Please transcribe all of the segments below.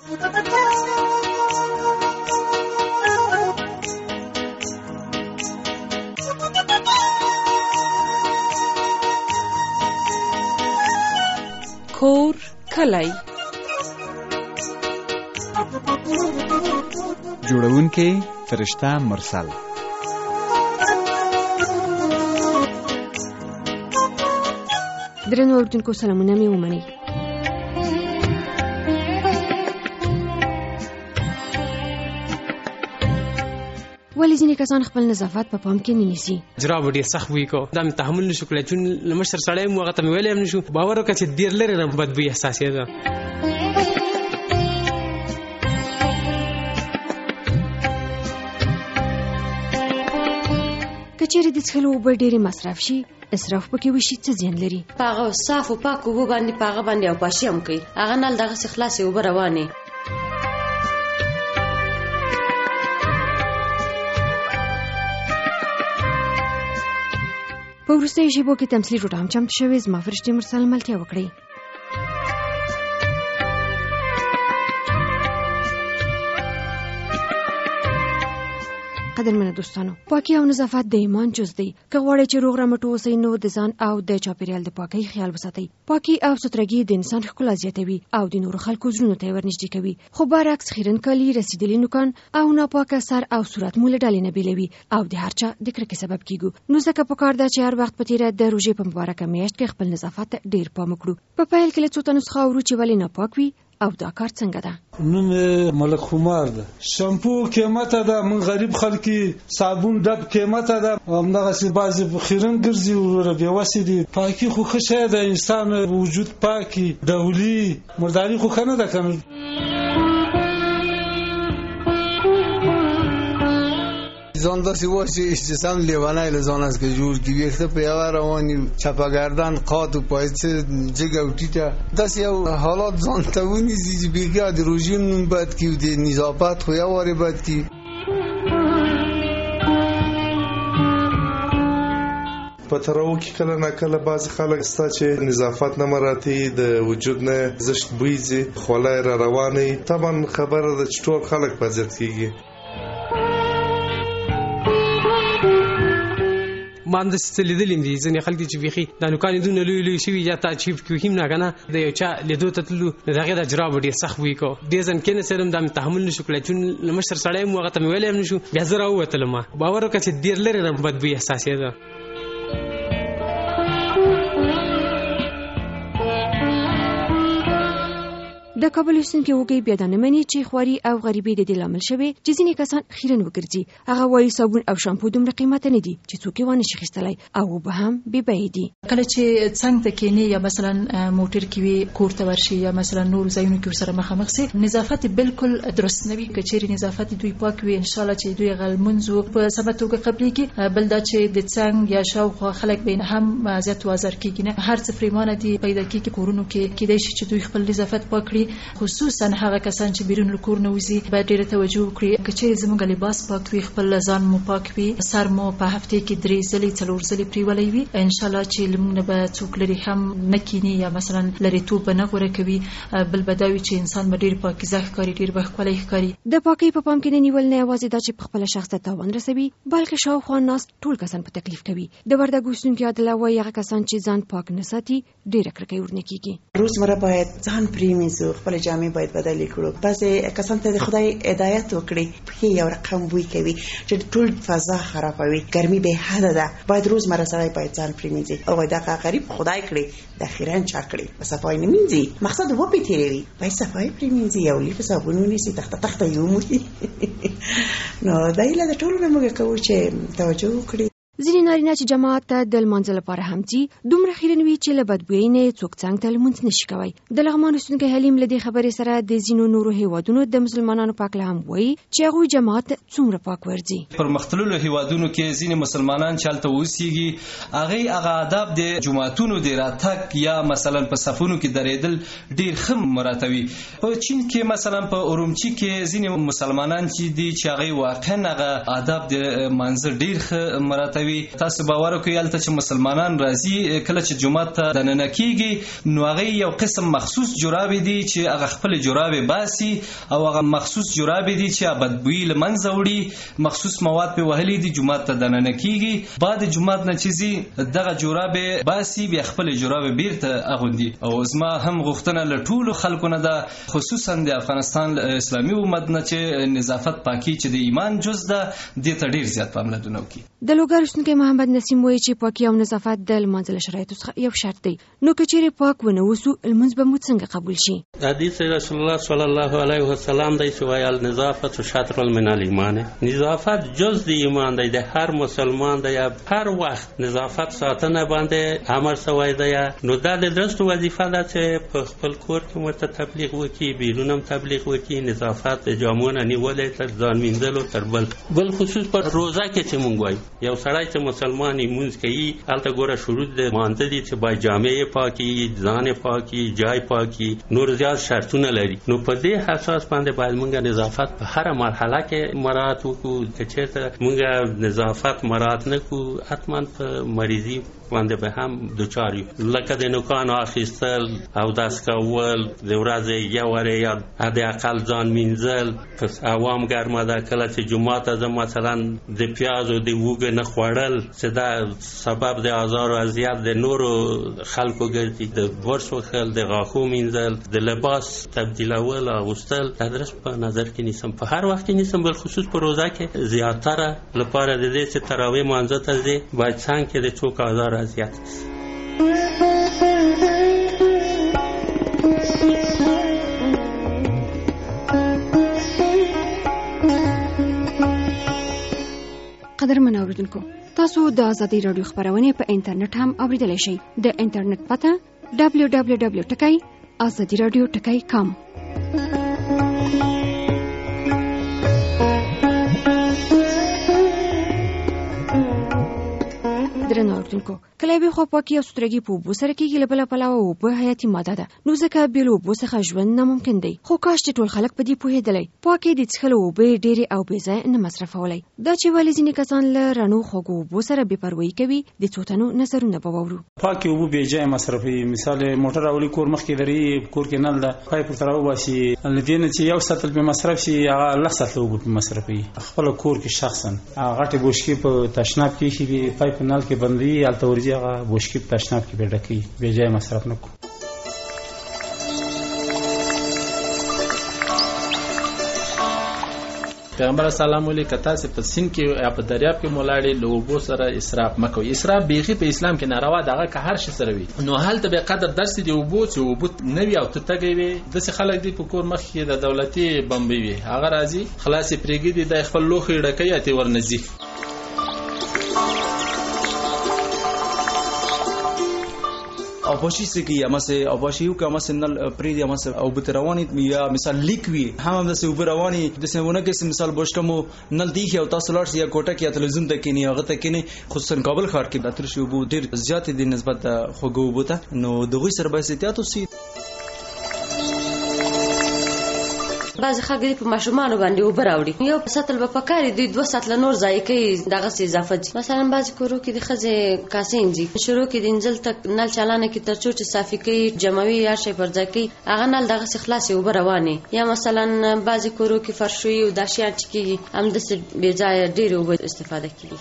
کور کلی جوړونکی فرشته مرسل. درنو اوریدونکو سلامونه مې ومنئ. ولی ځینې کسان خپل نظافت په پام کې نه نیسي. جراب ډېر سخت وی کو دا مې تحمل نشو کولای چون لمشر سړی مو هغه ته مې ویلی هم نشو باور وکړه چې ډېر لرې نه بدبوی احساسېده. که چیرې د څښلو اوبه ډېرې مصرف شي اسراف پکې وشي څه زیان لري؟ په هغه صاف او پاک اوبه باندې په هغه باندې اوباشي هم کوي هغه نل دغسې خلاصې اوبه روانې. په وروستیو شیبو کې تمثیلي ډوډۍ هم چمتو شوې. زما فرشتې مرسل ملتیا وکړئ. قدرمنو دوستانو، پاکي او نظافت د ایمان جز دی. که غواړئ چې روغ رمټ اوسئ نو د ځان او د چاپیریال د پاکۍ خیال وساتئ. پاکي او سترګي د انسان ښکلا زیاتوي او د نورو خلکو زړونو ته ورنږدې کوي. خو برعکس خیرن کالي، رسیدلي نوکان او ناپاکه سر او صورت مو له ډلې نه بیلوي او د هر چا د کرکې سبب کیږو. نو ځکه پکار ده چې هر وخت په تیره د روژې په مبارکه میاشت کې خپل نظافت ډیر پام وکړو. په پیل کې له څو تنو څخه اورو چې ولې ناپاک وي او دا کار څنګه ده. نوم ملک خمار ده. شامپو قیمت ده، من غریب خلکی صابون ډب قیمت ده. همدغه بعضی خیرن ګرځي وروره بې وسې دي. پاکي خو ښه شی ده، انسان وجود پاکي ډولي مرداري خو ښه نه ده کنه. ځان داسې واشي چې سم لیوانی له ځان است که جوړ کړي ویښته په یوه رواني چپهګردن قات و پایڅه جګ او ټیټه داسې یو حالات ځان ته ونیسي چې بېګا د روژې نوم بد کړي د نظافت خو یو وارې بد کړي. په تراو کې کله نه کله بعض خلک ستا چې نظافت نه مراتي د وجود نه زشت بوی ځي خوله را رواني طبعا خبره ده چې ټول خلک په ضد کېږي. ما هم داسې څه لیدلي دي ځینې خلک دي چې بیخي دا نوکان یې دونه لوی لوی شوي یا تعجب کیو هم نه که نه د یو چا لیدو ته تللو نو د هغې دا جراب ډېر سخت بوی کو ډېر ځن کېناستم دا مې تحمل نشو کړی چون له مشر سړی مو هغه ته مې ویلی هم نشو بیا زه راووتلم باور وکړه چې ډېر لرې نه بدبوی احساسېده. د کابل اوسېدونکي وګړي بیا دا نه مني چې خواري او غریبي د دې لامل شوې چې ځینې کسان خیرن وګرځي. هغه وایي صابون او شامپو دومره قیمته نه دي چې څوک یې ونه شي اخیستلی او اوبه هم بې بیې دي. کله چې څنګ ته کښېني یا مثلا موټر کې وي کور ته ورشي یا مثلا نور ځایونو کې ورسره مخامخ سي نظافت بالکل درست نه وي. که چیرې نظافت دوی پاک وي انشاءالله چې دوی هغه لمونځ په سمه توګه قبلېږي. بل دا چې د څنګ یا شاوخوا خلک به هم زیات وازر کېږي نه هر څه پرېمانه دي پیدا کېږي کورونو کې کېدای شي چې دوی خپل نظافت پاک کړي خصوصا هغه کسان چې بیرون له کور نه وځي باید ډېره توجه وکړي. که چیرې زموږ لباس پاک وي خپل ځان مو پاک وي سر مو په هفتې کې 3 ځلې 4 ځلې پرېولی وي انشاءالله چې لمونږ نه به څوک لرې هم نه کیني یا مثلا لرېتوب به نه غوره کوي. بل به دا وي چې انسان به ډېر پاکیزه ښکاري ډېر به ښکلی ښکاري. د پاکۍ په پام کې نه نیول نه یوازې دا چې په خپله شخص ته تاوان رسوي بلکې شاوخوا ناست ټول کسان په تکلیف کوي. د وردګ اوسېدونکي عادله وایي هغه کسان چې ځان پاک نه ساتي ډېره کرکه یې ورنه کېږي. روزمره باید ځان پرېمینځو خپلې جامې باید بدلې کړو. بعضې کسان ته د خدای هدایت وکړي پښې یو رقم بوی کوي چې ټول فضا خرابوي ګرمي بې حده ده. باید روزمره سړی باید ځان پرېمینځي او دغه غریب خدای کړي د خیرن چا کړي په صفایي نه مینځي مقصد وبې تېروي باید صفایي پرېمینځي یو لیټر صابون ونیسي تخته یې وموښي نو دا هیله د ټولو نه موږ کوو چې توجه وکړي. ځینې نارینه چې جماعت ته د لمانځه لپاره هم ځي دومره خیرن وي چې له بدبویۍ نه یې څوک څنګ ته لمونځ نشي کوی. د لغمان اوسېدونکی حلیم له دې خبرې سره د ځینو نورو هیوادونو د مسلمانانو په هکله هم وایي چې هغوی جماعت څومره پاک ورځي. پرمختللو هیوادونو کې ځینې مسلمانان چې هلته اوسېږي هغوی هغه آداب د جوماتونو د راتګ یا مثلا په صفونو کې درېدل ډېر ښه مراته وي. په چین کې مثلا په ارومچي کې ځینې مسلمانان چې دي چې هغوی واقعا هغه آداب د لمانځه ډېر ښه مراته وي کوي. تاسو باور وکړئ هلته چې مسلمانان راځي کله چې جومات ته دننه کیږي نو هغه یو قسم مخصوص جرابې دي چې هغه خپل جرابې باسي او هغه مخصوص جرابې دي چې بدبویي له منځه وړي, مخصوص مواد په وهلي دي, جومات ته دننه کیږي, بعد جومات نه چې دغه جرابې باسي بیا خپل جرابې بیرته اغوندي. او زما هم غوښتنه له ټولو خلکو نه ده, خصوصا د افغانستان اسلامي امت نه چې نظافت پاکي چې د ایمان جز ده دې ته ډیر زیات پاملرنه وکړي. د لوګر اوسېدونکی محمد نسیم وایي چې پاکي او نظافت د لمانځه له شرایطو څخه یو شرط دی, نو که چیرې پاک ونه اوسو لمونځ به مو څنګه قبول شي؟ حدیث رسول الله صلی الله علیه وسلم دی چې وایي النظافت شطر من الایمان, نظافت جز د ایمان دی. د هر مسلمان دی هر وخت نظافت ساتنه باندې امر شوی دی. نو دا د درست وظیفه ده چې په خپل کور کې ورته تبلیغ وکړي, بیرون هم تبلیغ وکړي, نظافت د جامو نه نیولې تر ځان مینځلو تر بل خصوص په روزه کې چې مونږ وایو یو سړی چې مسلمان مونځ کوي هلته ګوره شروط د مانځه دي چې باید جامې پاکي, ځان پاکي, جای پاکي, نور زیات شرطونه لري. نو په دې اساس باندې باید مونږ نظافت په هر مرحله کې مراعات وکړو. که چېرته مونږ نظافت مراعات نه کړو حتما په مریضي باندې به هم دوچار یو, لکه د نوکانو اخیستل او دست کول, د ورځې یو وارې یا حداقل ځان مینځل. په عوام ګرمه ده کله چې جومات ته ځم مثلا د پیاز او د وږه نه خوړل چې دا سبب د آزار او اذیت د نورو خلکو ګرځي, د برس وهل, د غاښو مینځل, د لباس تبدیلول اغوستل درس په نظر کې نیسم, په هر وخت کې نیسم, بل خصوص په روزه کې زیاتره لپاره د دې چې تراویح مانځه ته ځي باید څنګه کې د څوک آزار اذیت قدرمن اوریدونکو, تاسو د آزادۍ راډیو خبرونه په انټرنیټ هم اوریدلای شئ. د انټرنیټ پته www.azadiradio.com. درنو اوریدونکو, کله به خو پاکي او سترګي په اوبو سره کېږي, له بله پلوه اوبه حیاتي ماده ده, نو ځکه بې له اوبو څخه ژوند ناممکن دی. خو کاش چې ټول خلک په دې پوهېدلی پاکې د څښلو اوبه ډېرې او بې ځایه نه مصرفولی. دا چې ولې ځینې کسان له رڼو خوږو اوبو سره بې پروایي کوي, د څو تنو نظرونه به واورو. پاکې اوبه بې ځایه مصرفوي. مثال موټر راولي, کور مخکې لري, کور کې نل ده, پایپ ورته راوباسي, له دې نه چې یو سطل پرې مصرف شي هغه لس سطله اوبه پرې مصرفوي. خپل کور کې شخصا غټې بوشکې په تشناب کې ایښي دي, پایپ نل کې بندوي, هلته ورځي هغه بوشکې په تشناب کې پیدا کوي. بې ځایه مصرف نه کړو. پیغمبر سلام علیه کتا سے په سین کې یا په دریاب کې مولاړي لوبو سره اسراف مکو. اسراف بیخي په اسلام کې ناروا دغه که هر شي سره وي. نو حالت به قدر درس دی وبو چې وبو نوي او تتګي وي د خلک دی په کور مخ کې د دولتي بمبي وي هغه راځي خلاص پرېګي دی د خپل لوخي ډکې اته ورنځي. آباشی سکی امسه آباشیو که امسه نل پریدی امسه او بتروانی یا مثال لیکوی هم دسه وبروانی دسه ونه کې مثال بوشتمو نل دیخي او تاسو لارس یا کوټه کې تلویزیون ته کینی هغه ته کینی خصوصا کابل ښار کې اتر شو بو ډیر زیات دي نسبت خوګو بوته نو دغه سره به احتیاط وسی. بعض خلک په ماشومان باندې اوبه راوړي, یو سطل به پکاري دوی 2 سطل نور ځای کوي دغه سي اضافه دي. مثلا بعض کورو کې د خزه کاسینځي شروع کې د انځل تک نل چالانه کې ترڅو چې صافي کوي جمعوي یا شي پر ځای کوي هغه نل دغه سي خلاصي اوبه رواني. یا مثلا بعض کورو کې فرشوي او داشيان چې هم د بې ځای ډېر اوبه استفاده کوي.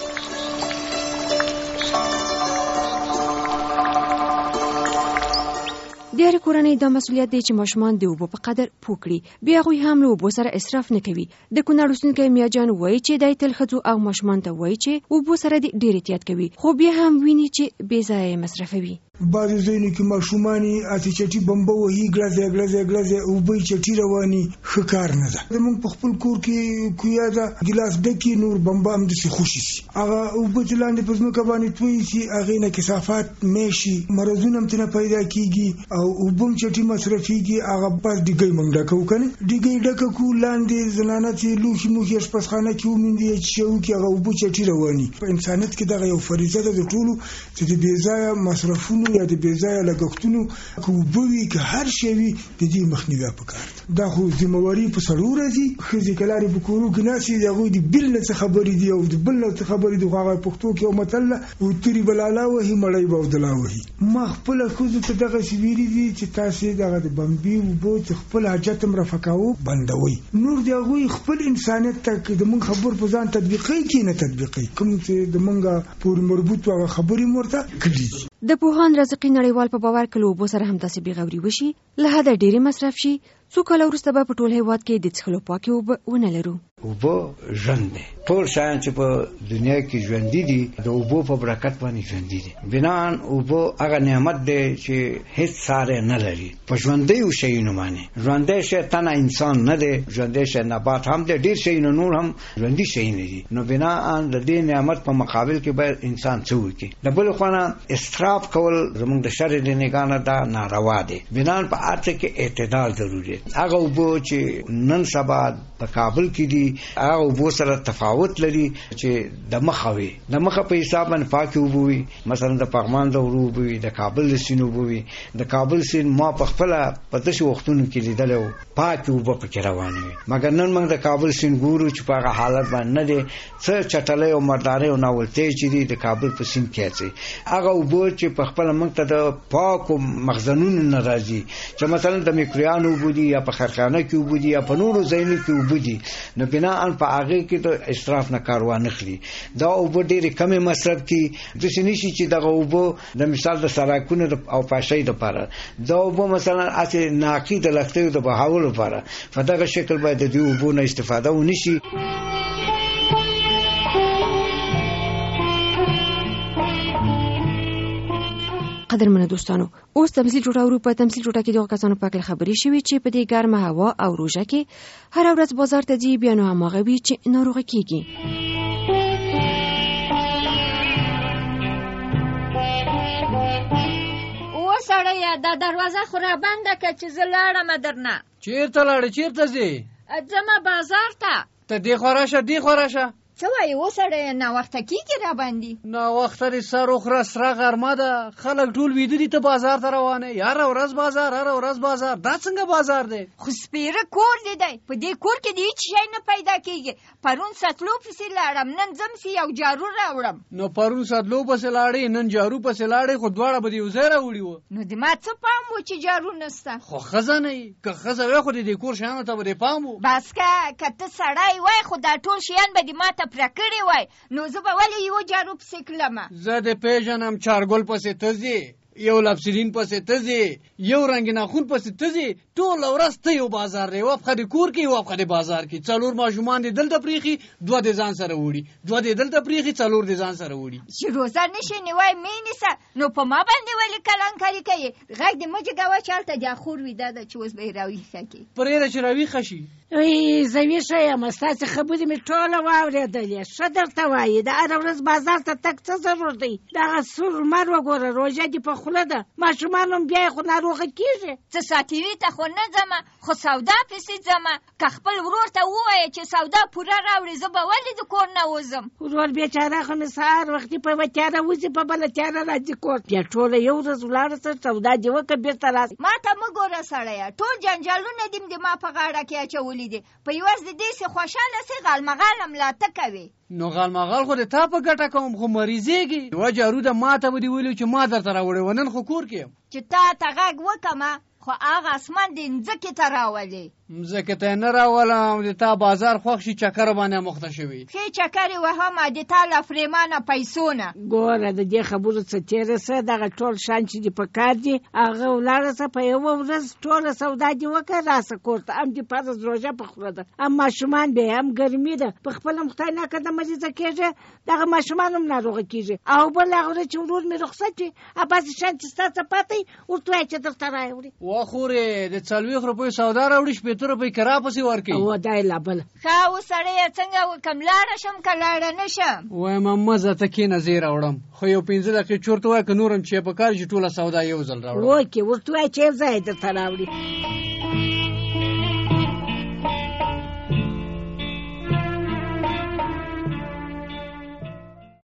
د هر کورنۍ د مسولیت دی چې ماشومان د اوبو په قدر پوه کړي, بیا هغوی هم له اوبو سره اسراف نه کوي. د کونړ اوسېدونکی میاجان وایي چې دی تل ښځو او ماشومان ته وایي چې اوبو سره ډېر احتیاط کوي, خو بیا هم ویني چې بې ځایه مصرفوي. بعضې ځایونو کې ماشومان اتې چټي بمبه وهي, ګلازې اوبه چټي رواني, ښه کار نه ده. زموږ په خپل کور کې کویا ده ګلاس ډکي نور بمبه همداسې خوشي شي, هغه اوبه چې لاندې په ځمکه باندې تویې شي هغې نه کثافات میشي, مرضونه هم ترنه پیدا کېږي او اوبه هم چټي مصرفېږي. هغه بس ډیګۍ موږ ډکه وو که نه, ډیګۍ ډکه کړو, لاندې زنانه چې لوښي موښي اشپزخانه کې ومینځي یا څه وکړي هغه اوبه چټي رواني. په انسانیت کې دغه یو فریضه ده د ټولو چې د بې ځایه مصرفونو مصرفونو یا د بېځایه لګښتونو که اوبه وي که هر شی وي د دې مخنیوی پکار ده. دا خو ذمهواري په سړو راځي. ښځې که لارې په کورو کې ناستې دي هغوی د بل نه څه خبرې دي او د بل نه څه خبرې دي. خو هغه پښتو کې یو متل ده وترې به لالا وهي مړی به اودلا وهي. ما خپله ښځو ته دغسې ویلي دي چې تاسې دغه د بمبې اوبو چې خپل حاجت هم رفع کوو بندوئ. نور د هغوی خپل انسانیت ته که د موږ خبر په ځان تطبیقوي کې نه تطبیقوي کوم چې د موږ پورې مربوط هغه خبرې مو ورته کړي دي. د پوهاند رازقي نړیوال په باور که له اوبو سره همداسې بېغوري وشي له حده ډېرې مصرف شي څو کاله وروسته به په ټول هېواد کې د څښلو پاکې اوبه ونه لرو. اوبه ژوند دی. ټول شیان چې په دنیا کې ژوندي دي د اوبو په برکت باندې ژوندي دي. بنان اوبه هغه نعمت دی چې هیڅ ساری نه لري په ژوندیو شیانو باندې. ژوندی شی تنه انسان نه دی، ژوندی شی نبات هم دی، ډېر شیونه نور هم ژوندي شیونه دي. نو بنان د دې نعمت په مقابل کې باید انسان څه وکړي. د بل خوا نه اسراف کول زموږ د شر د نگاه نه دا ناروا دی. بنان په هر څه کې اعتدال ضروري دی. هغه اوبه چې نن سبا په کابل کې دي هغه اوبو سره تفاوت لري چې د مخه وي د مخه په حساب باندې پاکې اوبه وي. مثلا د پغمان د ورو اوبه وي، د کابل د سیند اوبه وي. د کابل سیند ما په خپله په داسې وختونو کې لیدلی و پاکې اوبه پکې روانې وي. مګر نن موږ د کابل سیند ګورو چې په هغه حالت باندې نه دی. څه چټلۍ او مردارۍ او ناولتۍ چې دي د کابل په سیند کې اچي هغه اوبه چې په خپله موږ ته د پاکو مخزنونو نه راځي چې مثلا د میکرویانو اوبه دي یا په خرخانه کې اوبه دي یا په نورو ځایونو کې اوبه دي. نو بناء په هغې کې د اسراف نه کار وانخلي. دا اوبه ډېرې کمې مصرف کړي. داسې نشي چې دغه اوبه د مثال د سړکونو او پاشۍ دپاره دا اوبه مثلا هسې ناقي د لښتیو د بهاولو لپاره په دغه شکل باید د دې اوبو نه استفاده ونشي. قدرمنو دوستانو اوس تمثیل جوړاورو. په تمثیل جوړه کې دغه کسانو په اړه خبرې شوې چې په دې ګرمه هوا او روژه کې هر ورځ بازار ته ځي بیا نو هماغه وي چې ناروغه کیږي. او سړیه دا دروازه خو را بنده که چې زه لاړم درنه. چیرته لاړې؟ چیرته ځې؟ ځمه بازار ته. ته دې خوا راشه دې خوا راشه. څه وایې و سړیه ناوخته کېږي را باندې؟ ناوخته دې سر وخوره سره غرمه ده خلک ټول ویده دي ته بازار ته روانه یې. هره ورځ بازار هره ورځ بازار. دا څنګه بازار دی؟ خو سپېره کور دی دی په دې کور کې د هېڅ شی نه پیدا کېږي. پرون سطلو پسې لاړم نن ځم سي یو جارو راوړم. نو پرون سطلو پسې لاړې نن جارو پسې لاړې خو دواړه به دې یو ځای راوړي وو. نو د ما څه پام و چې جارو نسته؟ خو ښځه نه یې که ښځه وی خو د دې کور شیانو ته به دې پام و. بس که ته سړی وای خو دا ټول شیان به دې ما ته پوره کړي وای نو زه به ولې یو جارو پسې کړمه؟ زه دې پیژنم چارګل پسې ته ځې یو لپسلین پسې ته ځې یو رنګ ناخون پسې ته ځې ټوله ورځ ته یو بازار دی. یوه پښه د کور کې یوه پښه د بازار کې. څلور ماشومان دې دلته پرېښي دوه دې ځان سره وړي دوه دې دلته پرېښي څلور دې ځان سره وړي. چې روزه نشي نیوی مې نیسه نو په ما باندې ولې کلانکاري کوې؟ غږ دې مه جګوه چې هلته د خور ویده ده چې اوس به یې راویښه کړي. پرېږده چې راویښه شي. زه ویښه یم ستاسې خبرې مې ټوله واورېدلې. ښه درته وایي د هره ورځ بازار ته تګ څه ضرور دی؟ دغه سور لمر وګوره روژه دې په خوله ده ماشومان هم بیا یې خو ناروغه کېږي. څه ساتیري ته خو نه ځمه خو سودا پسې ځمه. که خپل ورور ته ووایه چې سودا پوره راوړي زه به ولې د کور نه وځم؟ ورور بېچاره خو مې سهار وختي په یوه تیاره وځي په بله تیاره راځي کور. بیا ټوله یو ورځ ولاړه سه سودا دې وکړه بېرته راسه. ما ته مه ګوره سړیه ټول جنجالونه دې د ما په غاړه کې اچولي دي. په یوه د دې سې خوشحاله سې غالمغال ملاته کوې. نو غالمغال خو د تا په ګټه کوم خو مریضېږي. یوه جارو ده ما ته به دې ویلي چې ما درته راوړې و نن خو کور کې یم. چې تا ته غږ وکړمه خو هغه اسمان دې مځکې ته راولې. مځکې ته یې نه راولم د تا بازار خوښ شي چکر باندې مخته شوي. ښې چکر یې وهمه د تا له فریمانه پیسو نه. ګوره د دې خبرو څه تېره سه دغه ټول شیان چې دې په کار دي هغه ولاړه سه په یوه ورځ ټوله سودا دې وکړه راسه کور ته. هم دې فرض روژه په خوله ده هم ماشومان بیا هم ګرمي ده په خپله هم خدای ناکړه مریضه کېږي دغه ماشومان هم ناروغه کېږي. او بل هغه ورځ چې ورور مې رخصت وي هغسې شیان چې ستا څه پاته وي ورته وایه چې درته راوړي. وخورې د 40 روپیو سودا راوړي 15 روپۍ کرا پسې ورکوي. او دا یې لا بله ښه اوس سړیه څنګه وکړم لاړه شم که لاړه نه شم؟ وایم مزه ته کښېنه زه یې راوړم خو یو 15 دقیقې چورته وایه که نور هم چې یې په کار شي ټوله سودا یو ځل راوړم. اوکې ورته وایه چې یو ځای درته راوړي.